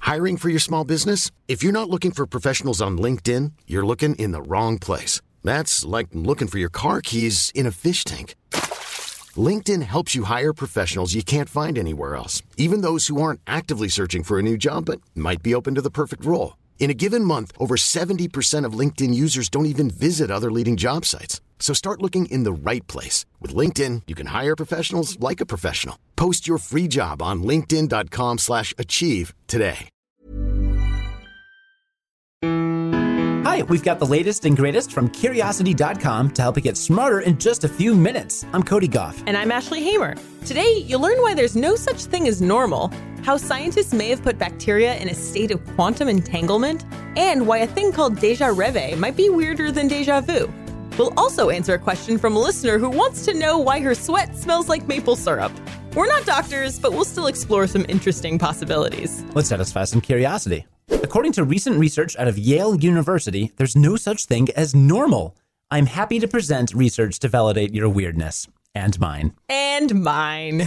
Hiring for your small business? If you're not looking for professionals on LinkedIn, you're looking in the wrong place. That's like looking for your car keys in a fish tank. LinkedIn helps you hire professionals you can't find anywhere else, even those who aren't actively searching for a new job but might be open to the perfect role. In a given month, over 70% of LinkedIn users don't even visit other leading job sites. So start looking in the right place. With LinkedIn, you can hire professionals like a professional. Post your free job on linkedin.com/achieve today. Hi, we've got the latest and greatest from Curiosity.com to help you get smarter in just a few minutes. I'm Cody Goff. And I'm Ashley Hamer. Today, you'll learn why there's no such thing as normal, how scientists may have put bacteria in a state of quantum entanglement, and why a thing called déjà rêve might be weirder than déjà vu. We'll also answer a question from a listener who wants to know why her sweat smells like maple syrup. We're not doctors, but we'll still explore some interesting possibilities. Let's satisfy some curiosity. According to recent research out of Yale University, there's no such thing as normal. I'm happy to present research to validate your weirdness. And mine. And mine.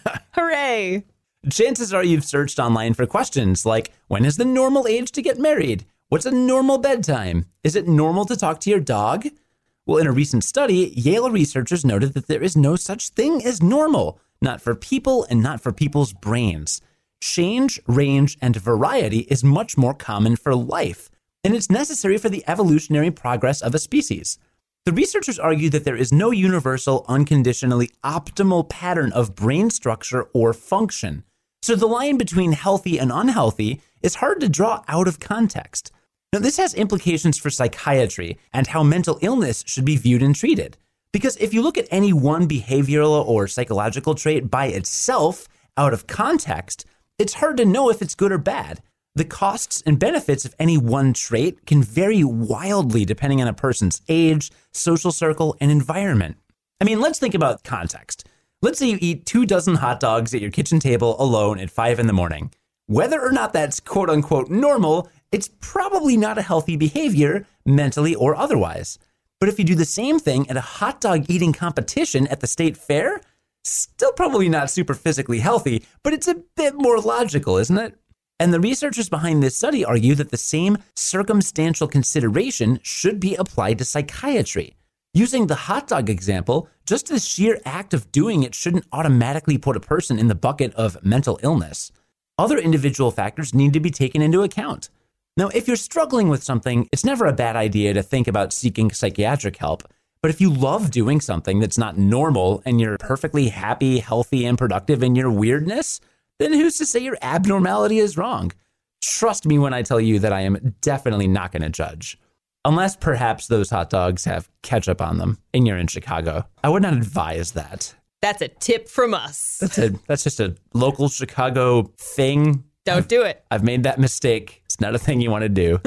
Hooray! Chances are you've searched online for questions like, when is the normal age to get married? What's a normal bedtime? Is it normal to talk to your dog? Well, in a recent study, Yale researchers noted that there is no such thing as normal, not for people and not for people's brains. Change, range, and variety is much more common for life, and it's necessary for the evolutionary progress of a species. The researchers argue that there is no universal, unconditionally optimal pattern of brain structure or function. So the line between healthy and unhealthy is hard to draw out of context. Now, this has implications for psychiatry and how mental illness should be viewed and treated. Because if you look at any one behavioral or psychological trait by itself, out of context, it's hard to know if it's good or bad. The costs and benefits of any one trait can vary wildly depending on a person's age, social circle, and environment. I mean, let's think about context. Let's say you eat 24 hot dogs at your kitchen table alone at 5 a.m. Whether or not that's quote unquote normal, it's probably not a healthy behavior, mentally or otherwise. But if you do the same thing at a hot dog eating competition at the state fair, still probably not super physically healthy, but it's a bit more logical, isn't it? And the researchers behind this study argue that the same circumstantial consideration should be applied to psychiatry. Using the hot dog example, just the sheer act of doing it shouldn't automatically put a person in the bucket of mental illness. Other individual factors need to be taken into account. Now, if you're struggling with something, it's never a bad idea to think about seeking psychiatric help. But if you love doing something that's not normal and you're perfectly happy, healthy, and productive in your weirdness, then who's to say your abnormality is wrong? Trust me when I tell you that I am definitely not going to judge. Unless perhaps those hot dogs have ketchup on them and you're in Chicago. I would not advise that. That's a tip from us. That's just a local Chicago thing. Don't do it. I've made that mistake. It's not a thing you want to do.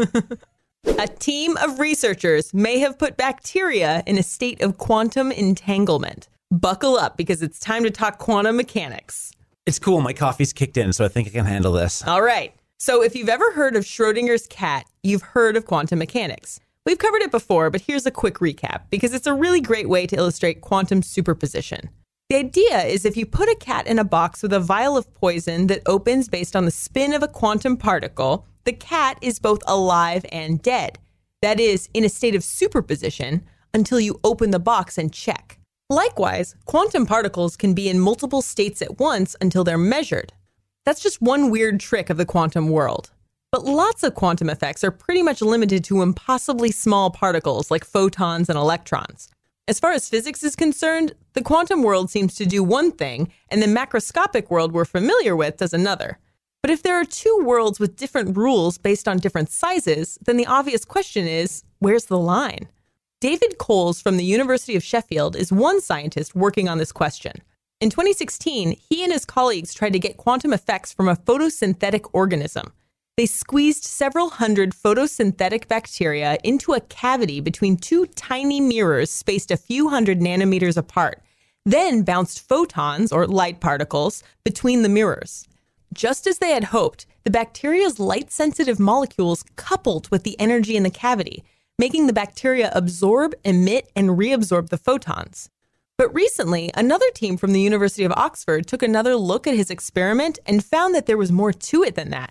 A team of researchers may have put bacteria in a state of quantum entanglement. Buckle up because it's time to talk quantum mechanics. It's cool. My coffee's kicked in, so I think I can handle this. All right. So if you've ever heard of Schrodinger's cat, you've heard of quantum mechanics. We've covered it before, but here's a quick recap because it's a really great way to illustrate quantum superposition. The idea is if you put a cat in a box with a vial of poison that opens based on the spin of a quantum particle, the cat is both alive and dead. That is, in a state of superposition until you open the box and check. Likewise, quantum particles can be in multiple states at once until they're measured. That's just one weird trick of the quantum world. But lots of quantum effects are pretty much limited to impossibly small particles like photons and electrons. As far as physics is concerned, the quantum world seems to do one thing, and the macroscopic world we're familiar with does another. But if there are two worlds with different rules based on different sizes, then the obvious question is, where's the line? David Coles from the University of Sheffield is one scientist working on this question. In 2016, he and his colleagues tried to get quantum effects from a photosynthetic organism. They squeezed several hundred photosynthetic bacteria into a cavity between two tiny mirrors spaced a few hundred nanometers apart, then bounced photons, or light particles, between the mirrors. Just as they had hoped, the bacteria's light-sensitive molecules coupled with the energy in the cavity, making the bacteria absorb, emit, and reabsorb the photons. But recently, another team from the University of Oxford took another look at his experiment and found that there was more to it than that.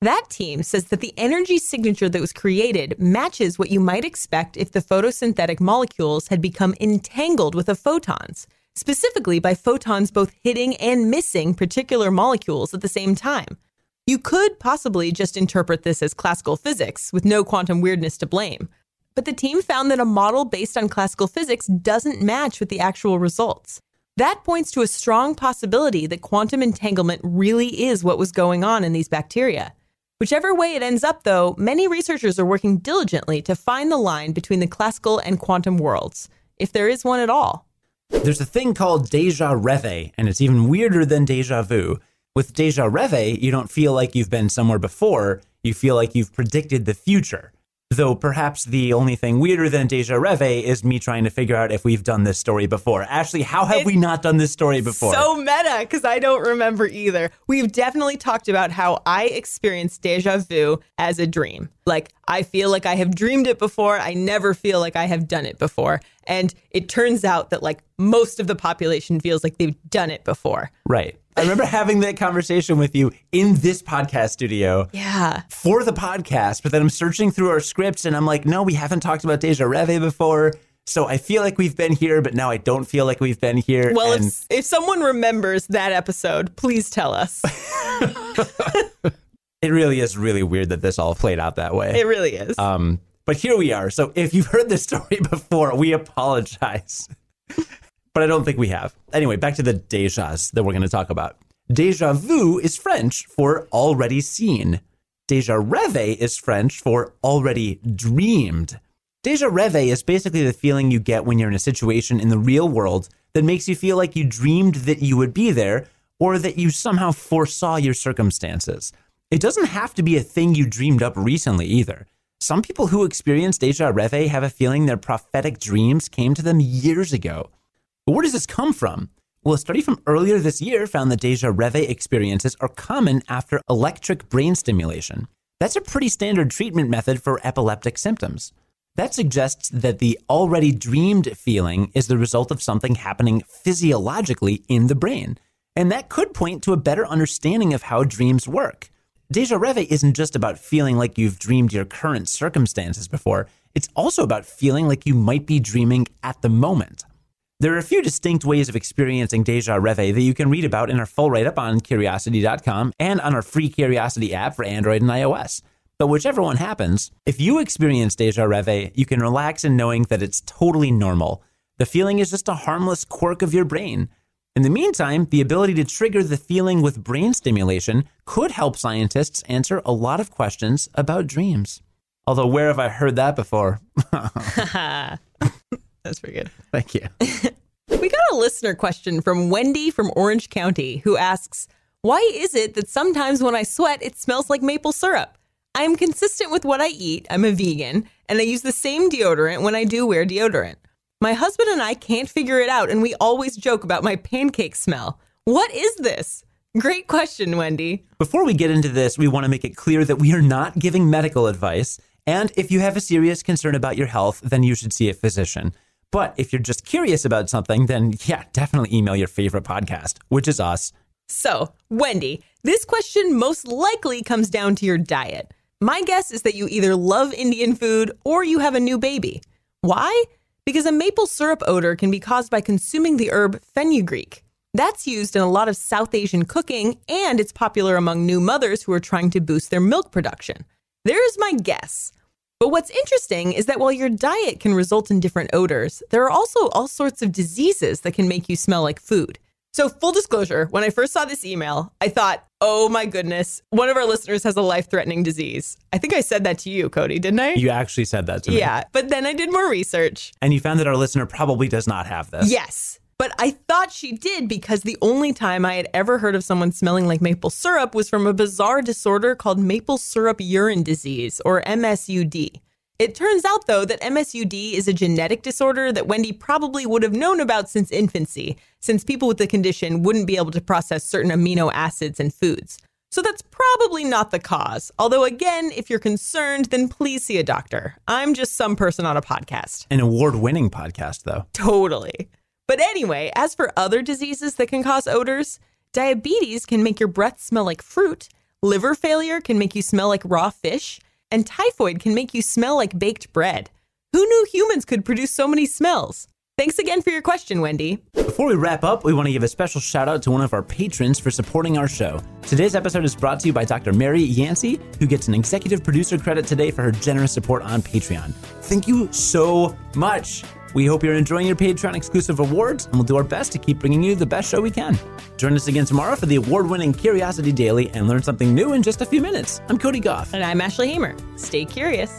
That team says that the energy signature that was created matches what you might expect if the photosynthetic molecules had become entangled with the photons, specifically by photons both hitting and missing particular molecules at the same time. You could possibly just interpret this as classical physics with no quantum weirdness to blame. But the team found that a model based on classical physics doesn't match with the actual results. That points to a strong possibility that quantum entanglement really is what was going on in these bacteria. Whichever way it ends up, though, many researchers are working diligently to find the line between the classical and quantum worlds, if there is one at all. There's a thing called déjà rêve, and it's even weirder than déjà vu. With déjà rêve, you don't feel like you've been somewhere before, you feel like you've predicted the future. Though perhaps the only thing weirder than déjà rêve is me trying to figure out if we've done this story before. Ashley, how have we not done this story before? So meta, because I don't remember either. We've definitely talked about how I experienced déjà vu as a dream. Like, I feel like I have dreamed it before. I never feel like I have done it before. And it turns out that, like, most of the population feels like they've done it before. Right. I remember having that conversation with you in this podcast studio for the podcast, but then I'm searching through our scripts and I'm like, no, we haven't talked about déjà rêve before. So I feel like we've been here, but now I don't feel like we've been here. Well, if someone remembers that episode, please tell us. It really is really weird that this all played out that way. It really is. But here we are. So if you've heard this story before, we apologize. But I don't think we have. Anyway, back to the déjà that we're going to talk about. Déjà vu is French for already seen. Déjà rêve is French for already dreamed. Déjà rêve is basically the feeling you get when you're in a situation in the real world that makes you feel like you dreamed that you would be there or that you somehow foresaw your circumstances. It doesn't have to be a thing you dreamed up recently either. Some people who experience déjà rêve have a feeling their prophetic dreams came to them years ago. But where does this come from? Well, a study from earlier this year found that déjà rêve experiences are common after electric brain stimulation. That's a pretty standard treatment method for epileptic symptoms. That suggests that the already dreamed feeling is the result of something happening physiologically in the brain. And that could point to a better understanding of how dreams work. Déjà rêve isn't just about feeling like you've dreamed your current circumstances before. It's also about feeling like you might be dreaming at the moment. There are a few distinct ways of experiencing déjà rêve that you can read about in our full write-up on Curiosity.com and on our free Curiosity app for Android and iOS. But whichever one happens, if you experience déjà rêve, you can relax in knowing that it's totally normal. The feeling is just a harmless quirk of your brain. In the meantime, the ability to trigger the feeling with brain stimulation could help scientists answer a lot of questions about dreams. Although, where have I heard that before? That's pretty good. Thank you. We got a listener question from Wendy from Orange County who asks, why is it that sometimes when I sweat, it smells like maple syrup? I am consistent with what I eat. I'm a vegan, and I use the same deodorant when I do wear deodorant. My husband and I can't figure it out, and we always joke about my pancake smell. What is this? Great question, Wendy. Before we get into this, we want to make it clear that we are not giving medical advice. And if you have a serious concern about your health, then you should see a physician. But if you're just curious about something, then yeah, definitely email your favorite podcast, which is us. So, Wendy, this question most likely comes down to your diet. My guess is that you either love Indian food or you have a new baby. Why? Because a maple syrup odor can be caused by consuming the herb fenugreek. That's used in a lot of South Asian cooking, and it's popular among new mothers who are trying to boost their milk production. There's my guess. But what's interesting is that while your diet can result in different odors, there are also all sorts of diseases that can make you smell like food. So full disclosure, when I first saw this email, I thought, oh my goodness, one of our listeners has a life-threatening disease. I think I said that to you, Cody, didn't I? You actually said that to me. Yeah, but then I did more research. And you found that our listener probably does not have this. Yes. But I thought she did because the only time I had ever heard of someone smelling like maple syrup was from a bizarre disorder called maple syrup urine disease, or MSUD. It turns out, though, that MSUD is a genetic disorder that Wendy probably would have known about since infancy, since people with the condition wouldn't be able to process certain amino acids in foods. So that's probably not the cause. Although, again, if you're concerned, then please see a doctor. I'm just some person on a podcast. An award-winning podcast, though. Totally. But anyway, as for other diseases that can cause odors, diabetes can make your breath smell like fruit, Liver failure can make you smell like raw fish, and typhoid can make you smell like baked bread. Who knew humans could produce so many smells? Thanks again for your question, Wendy. Before we wrap up, we want to give a special shout out to one of our patrons for supporting our show. Today's episode is brought to you by Dr. Mary Yancey, who gets an executive producer credit today for her generous support on Patreon. Thank you so much. We hope you're enjoying your Patreon exclusive awards, and we'll do our best to keep bringing you the best show we can. Join us again tomorrow for the award-winning Curiosity Daily and learn something new in just a few minutes. I'm Cody Goff. And I'm Ashley Hamer. Stay curious.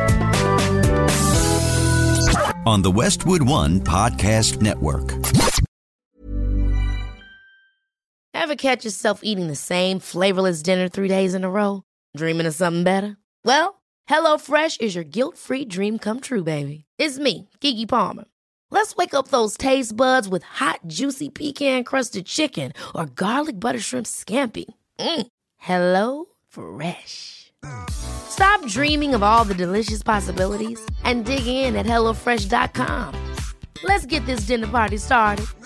On the Westwood One Podcast Network. Ever catch yourself eating the same flavorless dinner 3 days in a row? Dreaming of something better? Well, HelloFresh is your guilt-free dream come true, baby. It's me, Keke Palmer. Let's wake up those taste buds with hot, juicy pecan-crusted chicken or garlic butter shrimp scampi. HelloFresh. Stop dreaming of all the delicious possibilities and dig in at HelloFresh.com. Let's get this dinner party started.